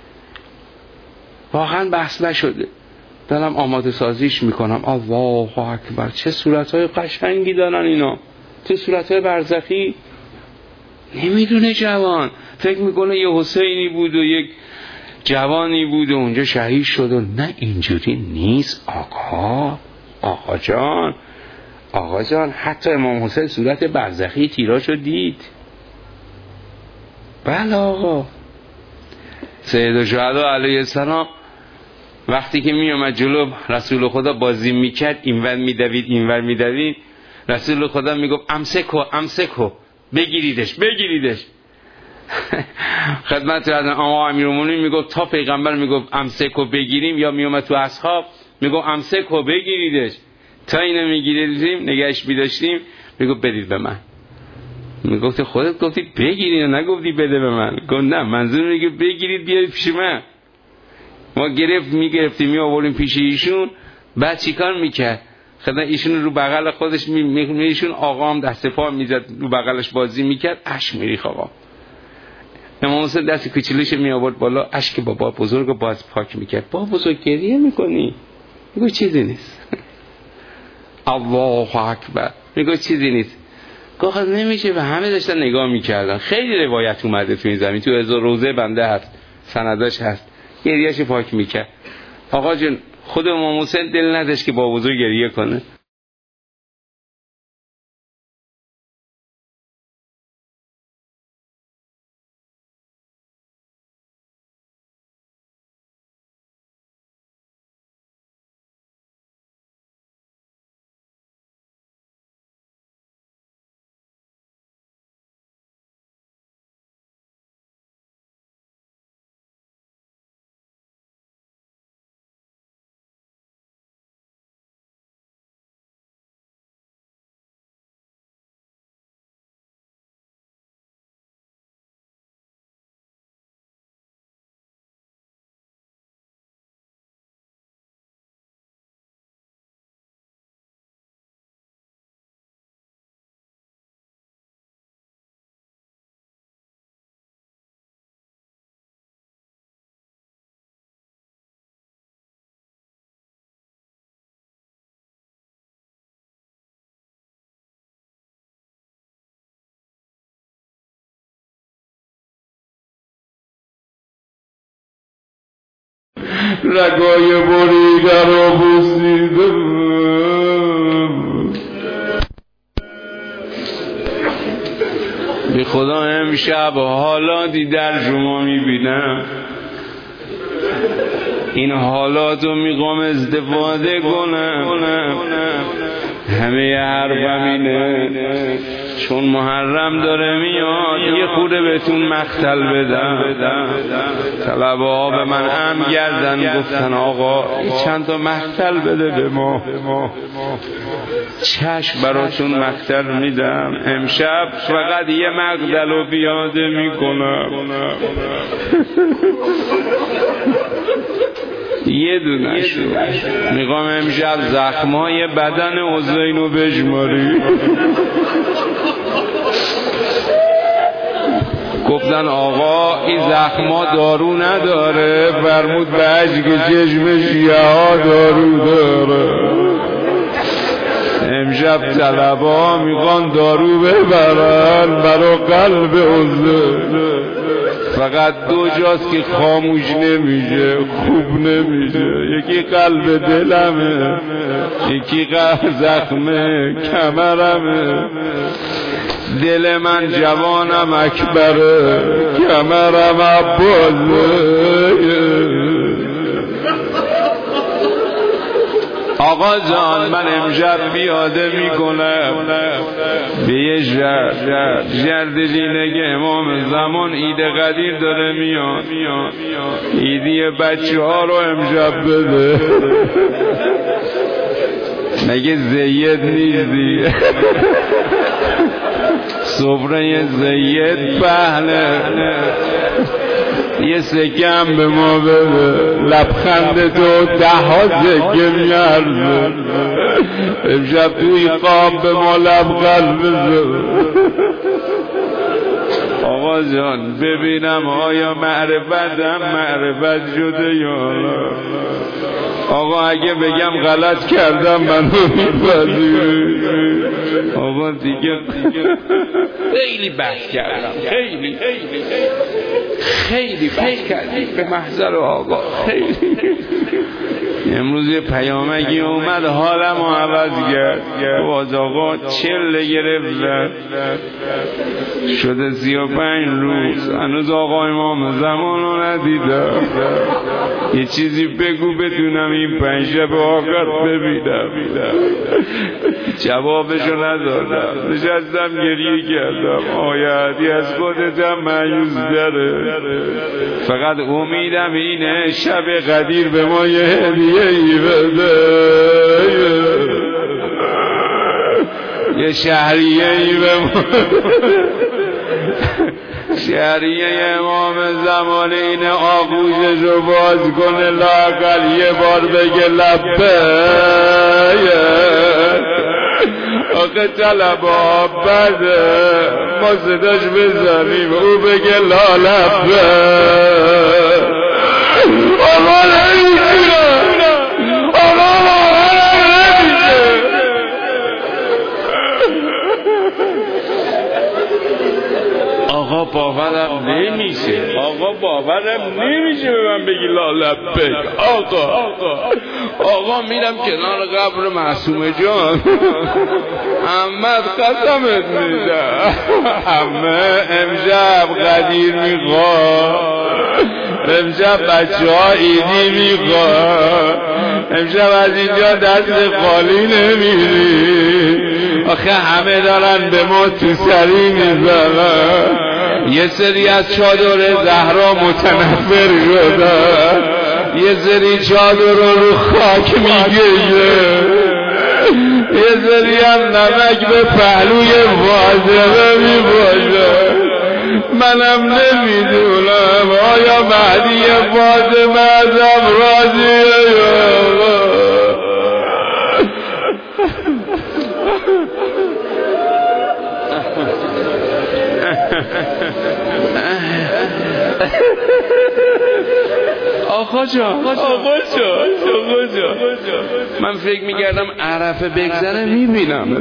واقعا بحث نشده، دارم آماده سازیش میکنم. الله اکبر، چه صورت های قشنگی دارن اینا. چه صورت های برزخی. نمیدونه جوان، فکر میکنه یه حسینی بود و یک جوانی بود و اونجا شهید شد و نه، اینجوری نیست آقا. آقا جان، آقا جان، حتی امام حسین صورت برزخی تیراشو دید. بله آقا. سید الشهدا علیه السلام وقتی که می اومد جلو رسول خدا بازی میکرد، اینور میدوید اینور میدوید، رسول خدا میگفت امسکو امسکو، بگیریدش بگیریدش. خدمت آقا امیرالمومنین میگفت تا پیغمبر میگفت امسکو بگیریم، یا میومد تو اصحاب میگفت امسکو بگیریدش. تا اینو میگیریدیم نگهش میداشتیم، میگفت بدید به من. میگفت خودت گفتی بگیرید، نگفتی بده به من. گفت نه، منظور میگه بگیرید بیارید پیش من. ما گرفت میگرفتیم می آوردیم پیش ایشون. بعد چیکار میکرد؟ خدا ایشون رو بغل خودش میشون، آقا هم دست پا میزد رو بغلش بازی میکرد، اش میریخ آقا. امام حسین دست کوچولوش می آورد بالا، اشک بابا بزرگ رو باز پاک میکرد. بابا بزرگ گریه میکنی؟ میگه چیزی نیست. الله اکبر. میگه چیزی نیست. گفت نمیشه و همه داشتن نگاه میکردن. خیلی روایت اومده تو این زمین، تو هزار روزه بنده هست، سنداش هست. گریهش پاک میکرد. آقا جون خود امام حسین دل نداشت که با بزرگ گریه کنه. رگای بریده را بوسیدم. به خدا امشب حالاتی در شما میبینم، این حالات رو میخوام استفاده کنم. همه حرفم اینه چون محرم داره میاد یه خورده بهتون مختل بدم. طلبه ها به من ام گردن گفتن آقا چند تا مختل بده به ما. چشم براتون مختل میدم. امشب فقط یه مقدل رو پیاده میکنم، یه دونه شو. میخوام امشب زخمای بدن حسین رو بشماری. گفتن آقا این زخما دارو نداره؟ فرمود به اشک چشم شیعه ها دارو داره. امشب طلبه ها میخوان دارو ببرن برا قلب حسین. فقط دو جاست که خاموش نمیشه، خوب نمیشه. یکی قلب دلمه، یکی قلب زخمه کمرمه. دل من جوانم اکبره، کمرم عباسه. آقا جان من امشب پیاده میکنم به یه شهر جردلینه که امام زمان عید قدیر داره میاد. عیدی بچه ها رو امشب بده. مگه زید نیستی؟ صبره زید پهنه، یه سکم به ما بده. لبخند تو ده ها سکه میارزه. امشب توی قاب به ما لبخند بزن. آقا جان ببینم آیا معرفتم معرفت شده یا نه. آقا اگه بگم غلط کردم منو میپذیری؟ آقا دیگه خیلی بحث کردم، خیلی خیلی بحث کردیم به محضر آقا. خیلی امروز یه پیامکی اومد حالم رو عوض کرد. باز آقا چله گرفتن شده سی و پنج روز هنوز آقا امام زمان رو ندیدم. یه چیزی بگو بدونم این پنج شب آخر ببینم. جوابشو ندادم، نشستم گریه کردم. آیتی از خودتم مایوس داره. فقط امیدم اینه شب قدیر به ما یه هدیه ای بده، یه شهریه ای به ما. شهریه امام زمان اینه آغوشش رو باز کنه لااقل یه بار بگه لبه. آخه طلبا بده ما صداش بزنیم او بگه لالبه آقا نمیشه آقا نمیشه آقا باورم نمیشه آقا باورم نمیشه به من بگی لالبه آقا آقا آقا میرم کنار قبر معصومه جان احمد قسمت میدم همه امشب قدیر میخواد امشب بچه ها ایدی میخواد امشب از اینجا دست خالی نمیری آخه همه دارن به ما تو سری میزنن یه سری از چادر زهرا متنفر شدن یه سری چادر رو خاک میگیره یه سری هم نمک به پهلوی واجبه میباشه منم نمیدونم آیا مهدی فاطمه ازم راضیه یا آقا جان آقا جان آقا جان من فکر میکردم عرفه بگذره میبینم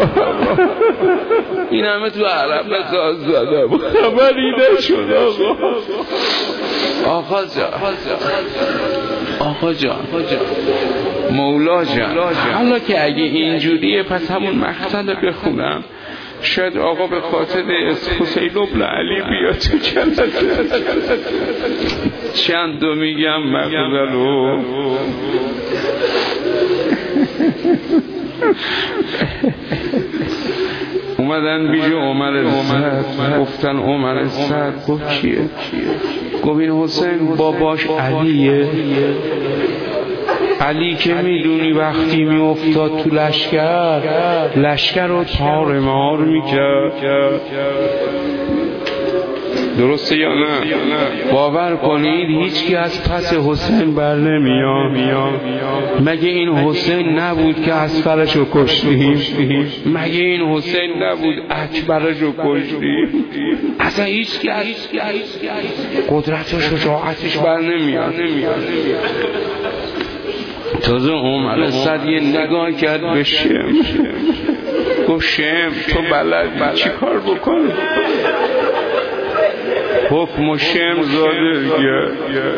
این همه تو عرفه ساز زدم خبری نشد آقا آقا جان آقا جان مولا جان حالا که اگه اینجوریه پس همون مقتل بخونم شاید آقا به خاطر حسین ابن علی بیاد تو جلسه چند دو میگم مقبلو اومدن بیج عمر صد گفتن عمر صد گفت کیه گفت این حسین باباش علیه علی که میدونی وقتی میافتاد تو لشکر لشکر رو تار مار میکرد درسته یا نه؟ باور کنید هیچ کی از پس حسین بر نمیاد مگه این حسین نبود که اسفرش رو کشتیم مگه این حسین نبود اکبرش رو کشتیم اصلا هیچ کی از قدرت و شجاعتش بر نمیاد تازه عمر صد یه نگاه کرد به شم گفت شم تو بلد چی کار بکنی حکم و شم زاده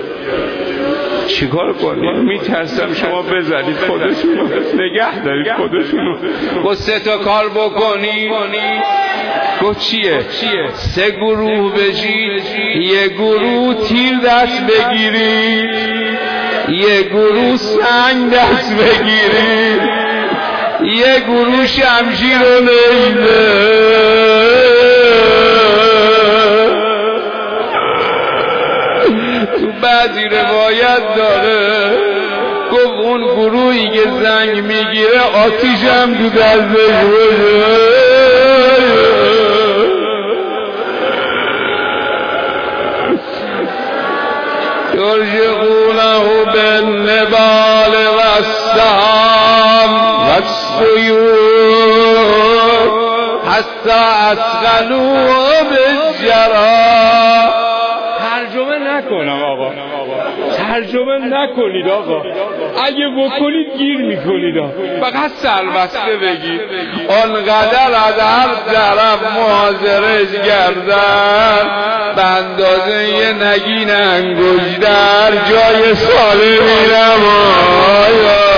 چی کار کنی میترسم شما بزنید خودشونو نگه دارید خودشونو گفت سه تا کار بکنی گفت چیه سه گروه بشید یه گروه تیر دست بگیرید یه گروه سنگ دست بگیرید یه گروه شمشیر و نیزه تو بعضی روایت داره گفت اون گروهی که زنگ میگیره آتیش هم تو دستش بشه يرجعونه بالنبال والسهام والسيوف حتى أثقلوا بالجرى ترجمه نکنم آقا ترجمه نکنید آقا اگه بکنید گیر میکنید فقط سربسته بگید آنقدر از هر طرف محاضرش گردن به اندازه یه نگین انگشتر جای ساله میرم آیا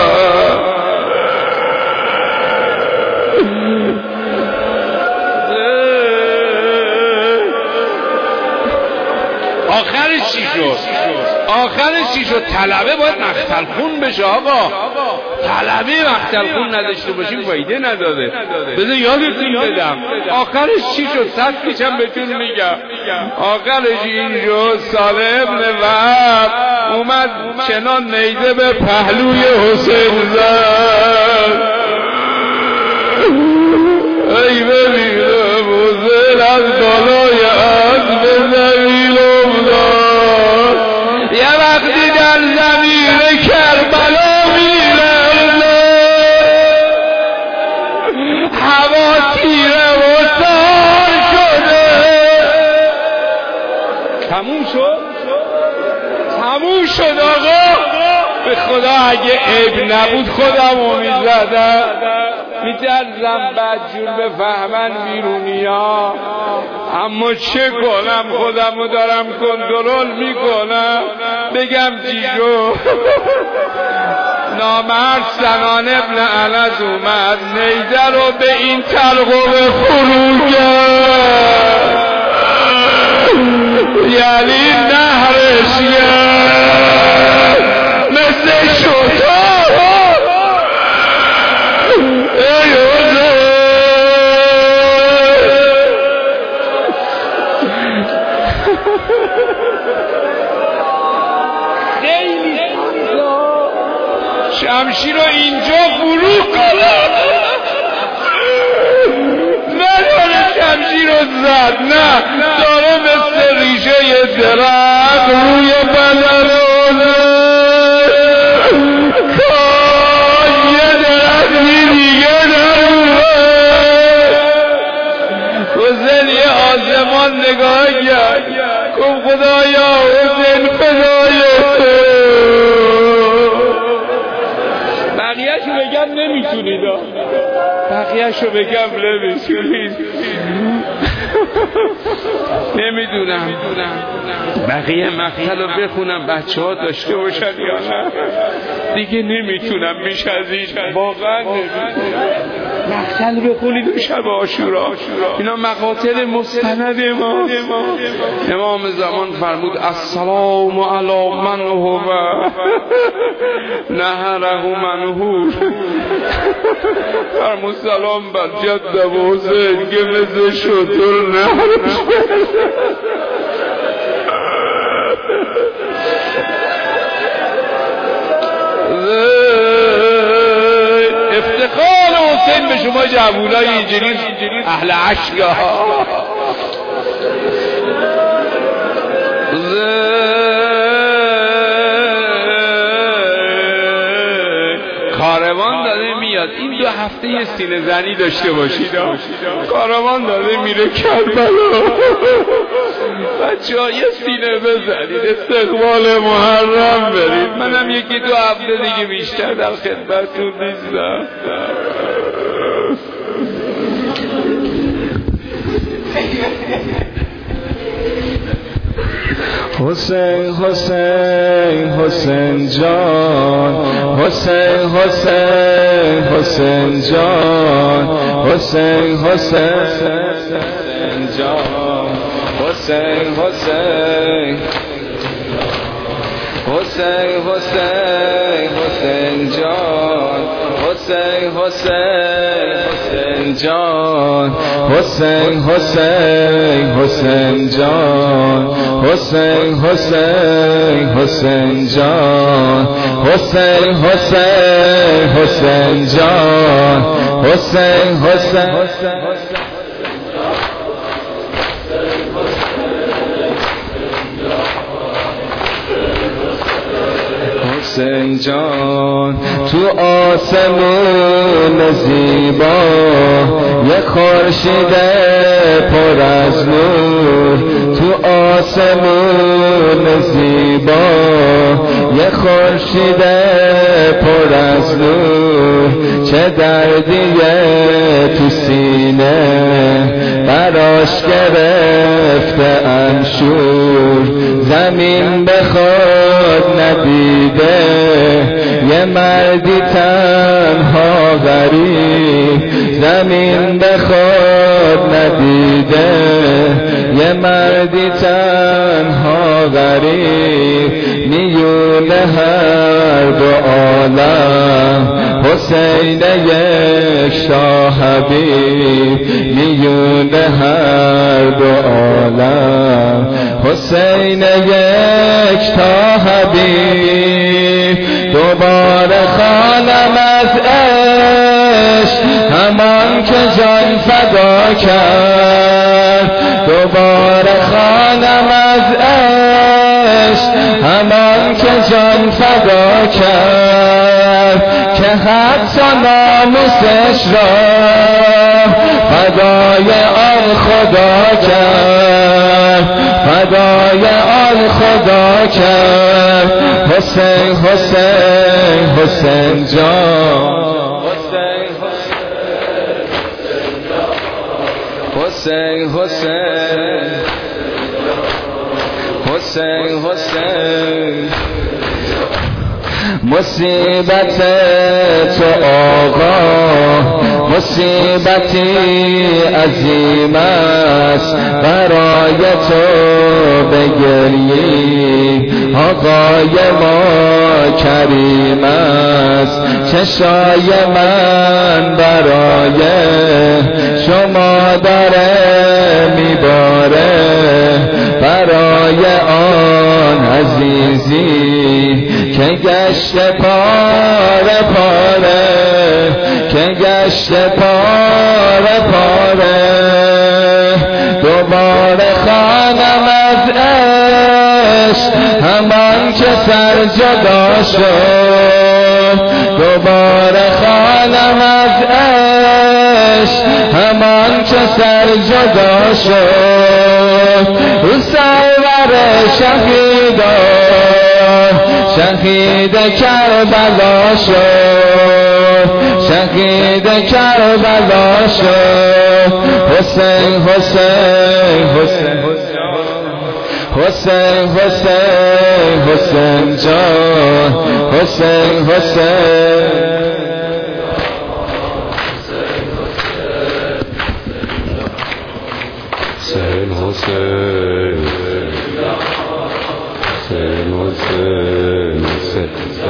آخرش چی شد آخرش چی شد طلبه باید مقتل خون بشه آقا طلبه مقتل خون نداشته باشیم فایده نداره بذار یادتون بدم آخرش چی شد صد پیچم بهتون میگم آخرش این شد صالح ابن وهب اومد چنان نیزه به پهلوی حسین زد ای ببینم حسین از بالای اسب زمین افتاد یه وقتی در زمین کربلا میلرزه اگه عیب نبود خودمو میزدم، میترسم بدجور بفهمن بیرونی ها، اما چه کنم خودمو دارم کنترل میکنم. بگم چی شد؟ نامرد سنان ابن انس اومد نیزه رو به این تلقوه فرو کرد، یعنی نهرش کرد مثل شطور. ای حسین خیلی شمشیر رو اینجا فرو کنم، نداره شمشیر رو زد، نه داره مثل ریشه درخت روی بدن کاش یه درختی دیگه نروه. حسین یه آسمان نگاه کرد، گفت خدایا حسین فدای تو. بقیه‌شو بگم نمیتونید، بقیه‌شو بگم نمیتونید. نمیدونم بقیه مقتل رو بخونم بچه ها داشته باشن یا نه، دیگه نمیتونم بیش از این، واقعا نمیتونم. مقتل بخونید شب عاشورا، اینا مقاتل مستند ما. امام زمان فرمود السلام علی من هو نهره منهور. فرمود سلام بر جد و حسین که مثل شطور نهرش. افتخار حسین به شما جوونای اینجوری اهل عشق ها. کاروان داره میاد، این دو هفته یه سینه زنی داشته باشید. کاروان داره میره کربلا، بچه ها یه سینه بزنید، استقبال محرم برید. منم یکی دو هفته دیگه بیشتر در خدمتتون نیستم. حسین حسین حسین جان، حسین حسین حسین جان، حسین حسین جان، حسین حسین حسین حسین حسین جان، حسین حسین حسین جان، حسین حسین حسین جان، حسین حسین حسین جان، حسین حسین حسین جان، حسین حسین حسین جان. تو آسمون زیبا یه خورشید پر از نور، تو آسمون زیبا یه خورشید پر از نور، چه دردیه تو سینه براش گرفته انشور، زمین به خود ندیده یه مردی تنها غریب، زمین به خود ندیده یه مردی تنها غریب، میون هر دو عالم حسین یک تا حبیب، میون هر دو عالم حسین یک تا حبیب، دوباره خانم از عشق همان که جان فدا کرد، دوباره خانم از عشق همان که جان فدا کرد، که حتی ناموسش را فدای آن خدا کرد فدای آن خدا کرد حسین حسین حسین جان حسین حسین حسین حسین مصیبت تو آقا مصیبتی عظیم است برای تو بگریی آقای ما کریم است چشای من برای شما داره میباره برای آن عزیزی که گشت پاره پاره که گشت پاره پاره دوباره خانم از عشق همان که سر جدا شد دوباره خانم از عشق همان که سر جدا شد او سرور شهیدا شهید کربلا شد شهید کربلا شد حسین حسین حسین حسین حسین حسین جان حسین حسین حسین حسین حسین حسین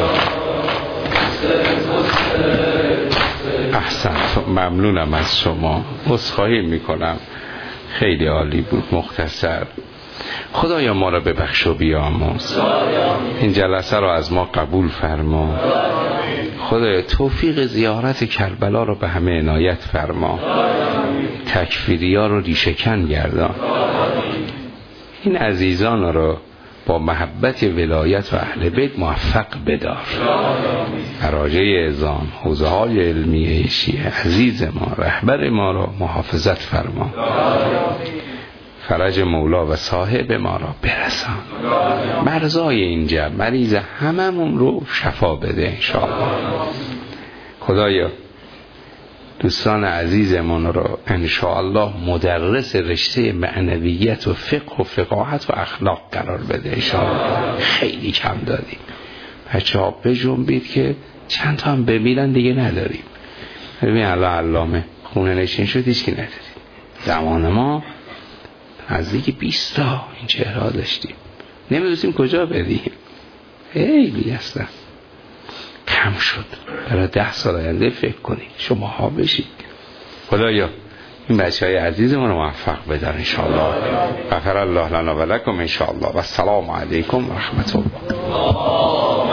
احسن ممنونم از شما عذرخواهی میکنم خیلی عالی بود مختصر خدایا ما را ببخش و بیامرز این جلسه را از ما قبول فرما خدایا توفیق زیارت کربلا را به همه عنایت فرما تکفیری ها رو ریشه‌کن گردان این عزیزان را با محبت ولایت و اهل بیت موفق بدار مراجع اعظام حوزه های علمیه شیعه عزیز ما رهبر ما را محافظت فرما فرج مولا و صاحب ما را برسان مرزای اینجا مریض هممون رو شفا بده انشاءالله خدایا دوستان عزیزمون رو انشاءالله مدرس رشته معنویت و فقه و فقاهت و اخلاق قرار بده انشاءالله خیلی کم دادیم بچه ها بجنبید که چند تا هم بمیرن دیگه نداریم ببین الله علامه خونه نشین شد هیچ کی نداریم زمان ما نزدیک بیست تا این چهره داشتیم نمیدونیم کجا بدیم خیلی هستن کم شد برای ده سال آینده فکر کنید شما ها بشید خدایا این بچه های عزیز ما رو موفق بدن انشاءالله غفر الله لنا و لکم انشاءالله و السلام علیکم و رحمت الله